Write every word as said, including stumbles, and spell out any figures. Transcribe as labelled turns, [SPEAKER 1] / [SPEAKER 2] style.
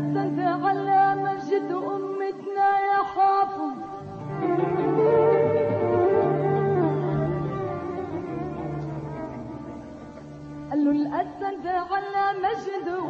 [SPEAKER 1] الأسد على مجد أمتنا يا حافظ. قال له الأسد على مجد